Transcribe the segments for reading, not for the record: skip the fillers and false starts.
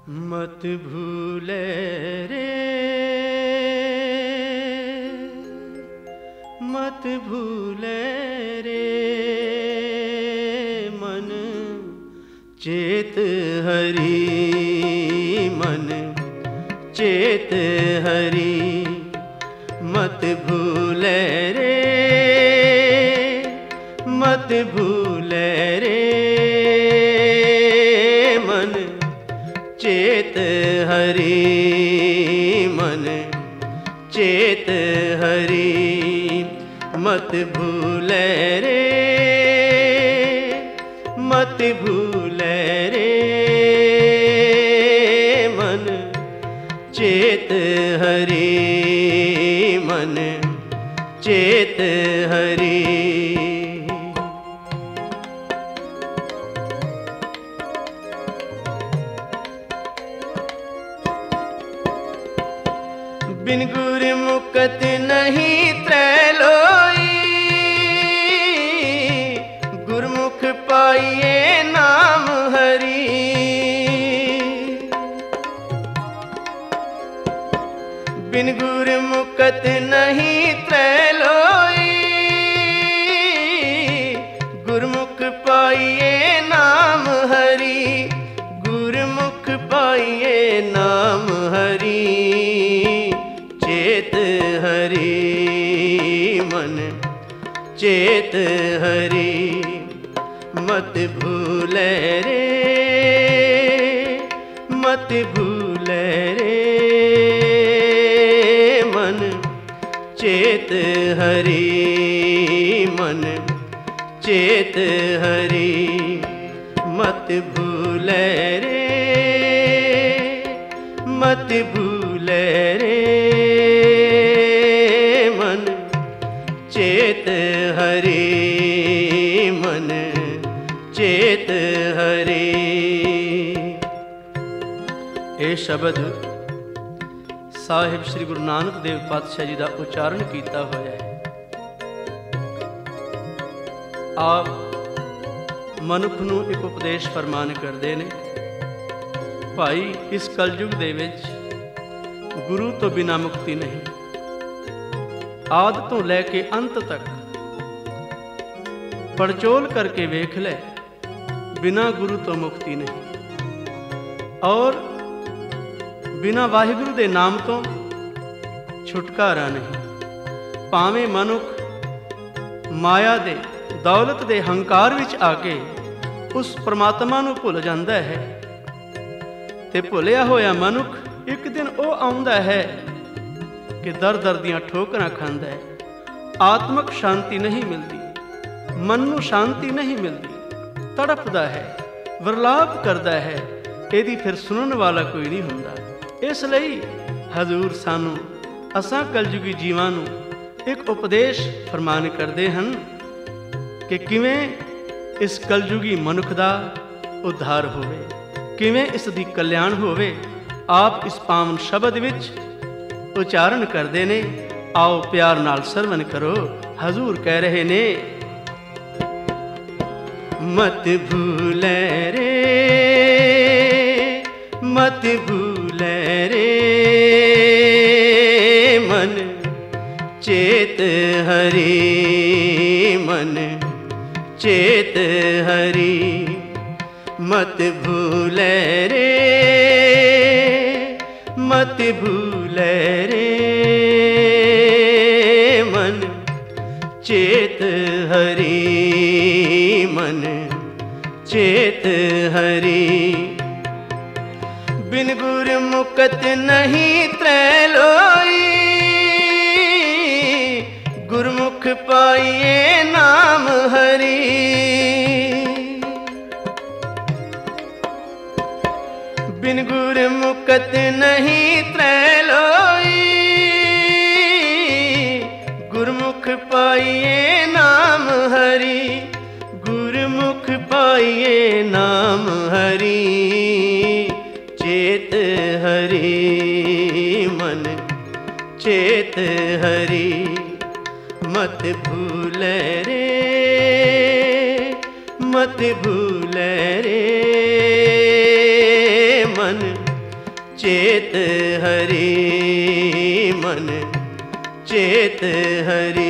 मत भूले रे, मत भूले रे मन चेत हरि, मन चेत हरि। मत भूले रे, मत भूले रे मन चेत हरि, मन चेत हरि। मत भूले रे, मत भूले रे मन चेत हरि, मन चेत हरि। बिन गुर मुकत नहीं त्रैलोई, गुरमुख पाइए नाम हरि। बिन गुर मुकत नहीं त्रैलोई, गुरमुख पाइए नाम हरि। गुरमुख पाइए नाम हरि, चेत हरि मन चेत हरि। मत भूले रे, मत भूले रे मन चेत हरि, मन चेत हरि। मत भूले रे, मत भूले रे मन चेत हरि, मन चेत हरि। ये शब्द साहिब श्री गुरु नानक देव पातशाह जी का उच्चारण किया होया है। आप मनुख नूं एक उपदेश फरमान करते हैं, भाई इस कलयुग दे विच गुरु तो बिना मुक्ति नहीं। आदि तो लैके अंत तक पड़चोल करके वेख ले, बिना गुरु तो मुक्ति नहीं। और बिना वाहिगुरु दे नाम तो छुटकारा नहीं। भावें मनुख माया दे दौलत दे हंकार विच आके उस परमात्मा नूं भुल जांदा है, ते भुलिया होया मनुख एक दिन वो आउंदा है कि दर दर दियां ठोकरां खांदा है। आत्मक शांति नहीं मिलती, मन नूं शांति नहीं मिलती, तड़पदा है, विरलाप करदा है। इहदी फिर सुनन वाला कोई नहीं हुंदा। इसलिए हजूर सानू असां कलयुगी जीवां नूं एक उपदेश फरमान करते हैं कि किवें इस कलयुगी मनुख दा उद्धार होवे, किवें इस दी कल्याण होवे। आप इस पावन शब्द विच उच्चारण करते ने। आओ प्यार नाल सरवण करो। हजूर कह रहे ने, मत भूले रे, मत भूले रे मन चेत हरि, मन चेत हरि। मत भूले रे, मत भूले रे मन चेत हरि, मन चेत हरि। बिन गुर मुकत नहीं त्रैलोई, गुरमुख पाइए नाम हरि। बिन गुर मुकत नहीं त्रैलोई, गुरमुख पाइए नाम हरि। गुरमुख पाइए नाम हरि, चेत हरि मन चेत हरि। मत भूले रे, मत भूले रे मन चेत हरि मन चेत हरि।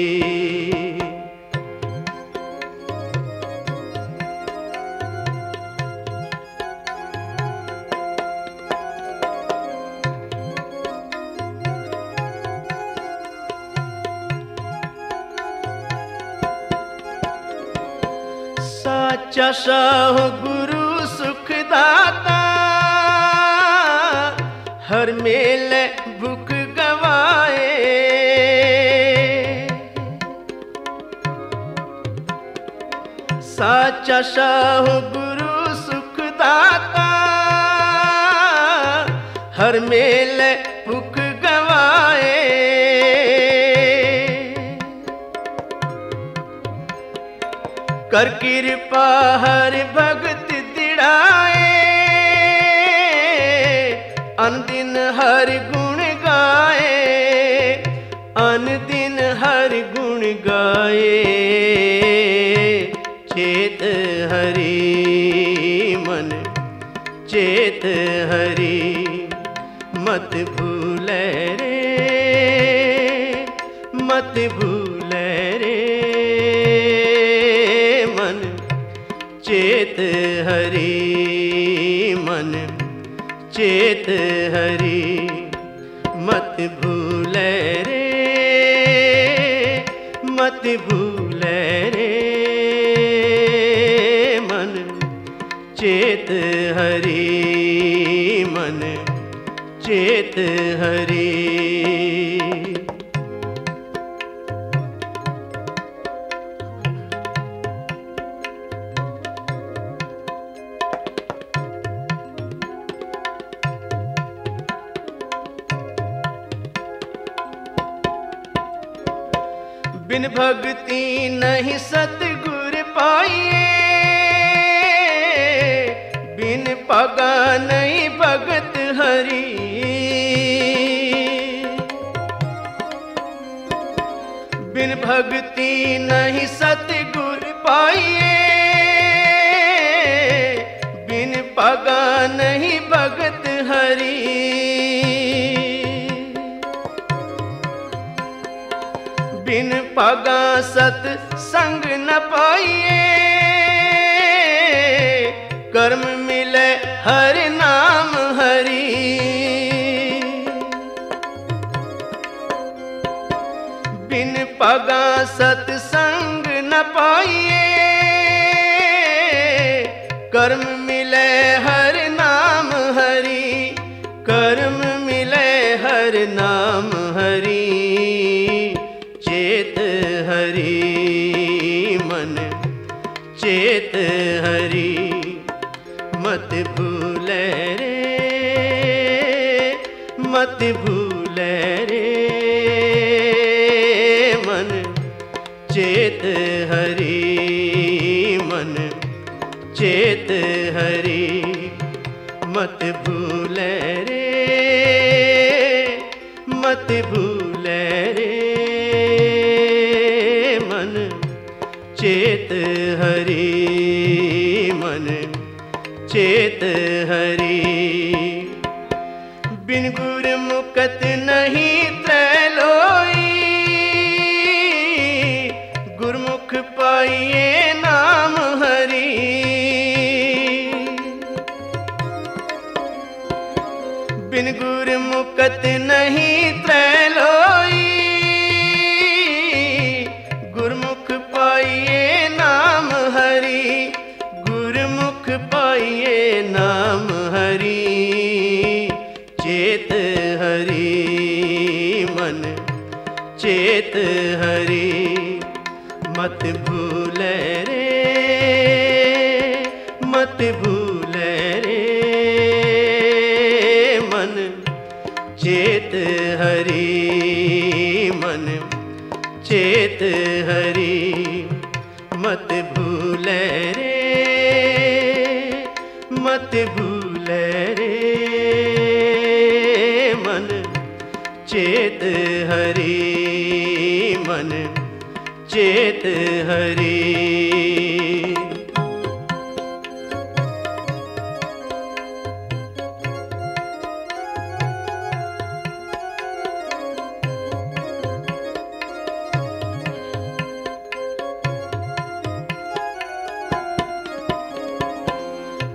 साचा साहु गुरु सुखदाता, हर मेले भूख गवाए। साचा साहु गुरु सुखदाता, हर मेले भूख गवाए। कर कृपा हर भगत दिड़ाए, अन दिन हर गुण गाए। अन दिन हर गुण गाए। चेत हरि मन चेत हरि। मत भूले रे मत भूले रे मन चेत हरि मन चेत हरि। मत भूले रे मत भूले रे मन चेत हरि मन चेत हरि। बिन भक्ति नहीं सतगुर पाइए, बिन पगा नहीं भगत हरि। बिन भक्ति नहीं सतगुर पाइए, बिन पगा नहीं भगत हरि। बिन पगा सत संग न पाइए, कर्म मिले हर नाम हरि। बिन पगा सत संग न पाइए, कर्म मिले हर नाम हरि। कर्म मिले हर नाम हरि। चेत हरि मन चेत हरि। मत भूले रे मत भूले रे मन चेत हरि मन चेत हरि। मत भूले रे मत भूले रे मन चेत हरि मन चेत हरि। बिन गुर मुकत नहीं त्रैलोई, गुरमुख पाइए नाम हरि। बिन गुर मुकत नहीं त्रैलोई, गुरमुख पाइए नाम हरि। गुरमुख पाइए नाम हरि। चेत हरि मन चेत हरि। मत भूले रे मत भूले रे मन चेत हरि मन चेत हरि। मत भूले रे मत भूले रे मन चेत हरि मन चेत हरि।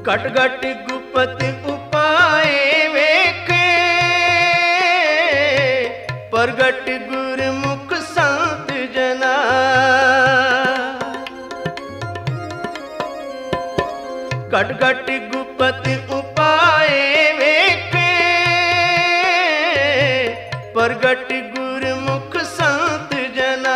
घट घट गुपत उपाय वेखे, प्रगट गुरमुख संत जना। घट घट गुपत उपाय वेखे, प्रगट गुरमुख संत जना।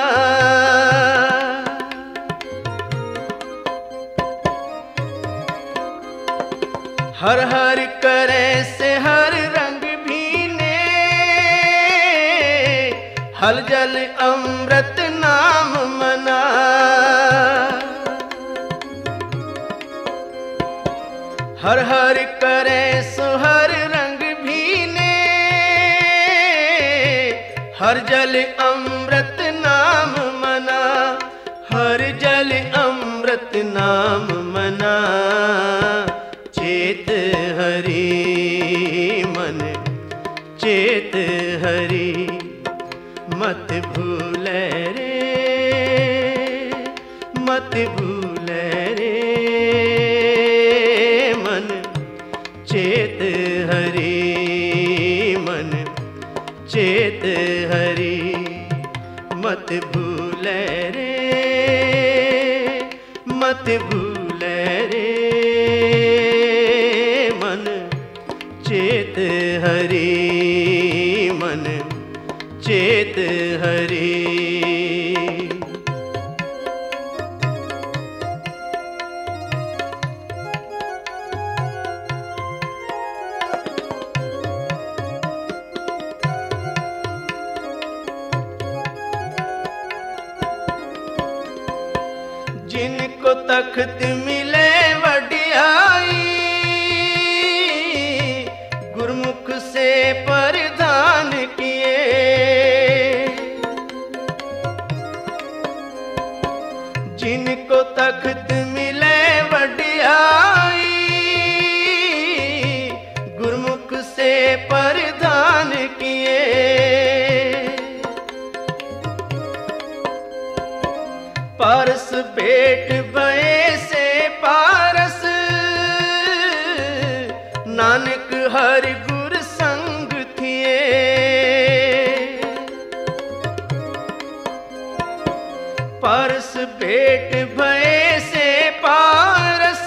हर हर करे से हर रंग भीने, हल जल अमृत नाम मना। हर हर करे सो हर रंग भीने, हर जल अमृत नाम मना। हर जल अमृत नाम मना। चेत हरि मन चेत हरि, मत भूले रे मत भूले रे मन। चेत हरि मन चेत हरि, मत भूले रे मत भूले रे मन। चेत हरि मन चेत हरि। जिनको तख्त मिले वडियाई, गुरमुख से परिधान किए। जिनको तख्त मिले वडियाई, गुरमुख से परिधान किए। पारस भेंट भये से पारस, नानक हर गुर संग थिए। पारस भेंट भये से पारस,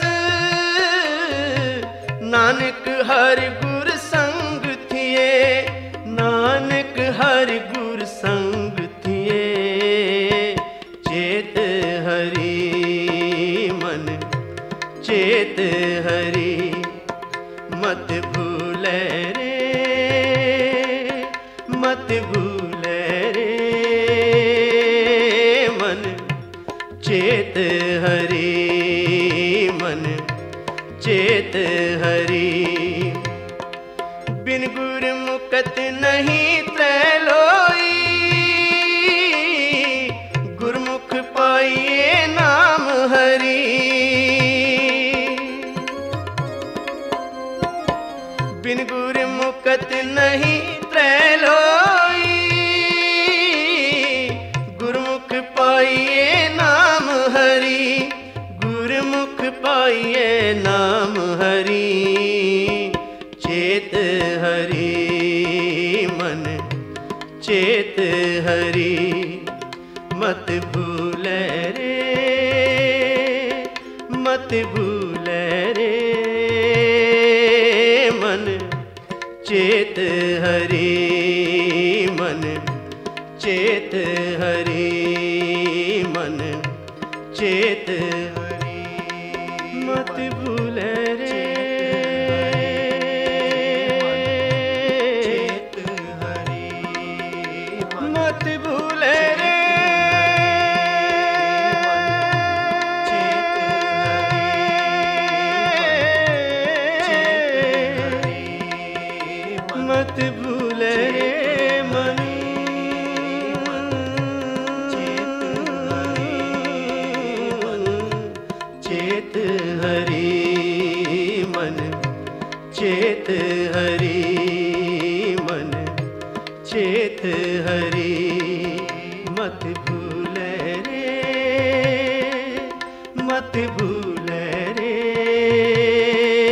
नानक हर गुर संग थिए। नानक हर गुर संग थिए। चेत हरि मन चेत हरि, मत भूले रे मत भूले रे मन। चेत हरि मन चेत हरि। बिन गुरमुखत नहीं त्रैलोई, गुरमुख पाइए नाम हरि। बिन गुरमुखत नहीं त्रैलोई, गुरमुख पाइए नाम हरि। गुरमुख पाइए नाम हरि। चेत हरि मन चेत हरि, मत भूले रे मत भूले रे मन। चेत हरि मन चेत हरि मन चेत हरि, मत भूले रे चेत हरि मत भूले रे मत भूले रे मन। चेत हरि मन चेत हरि मन चेत हरि, मत भूले रे मत भूले रे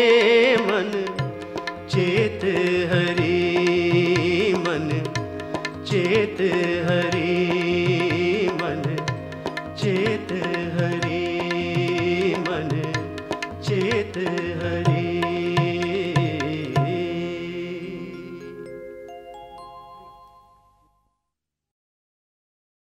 चेत हरि मन चेत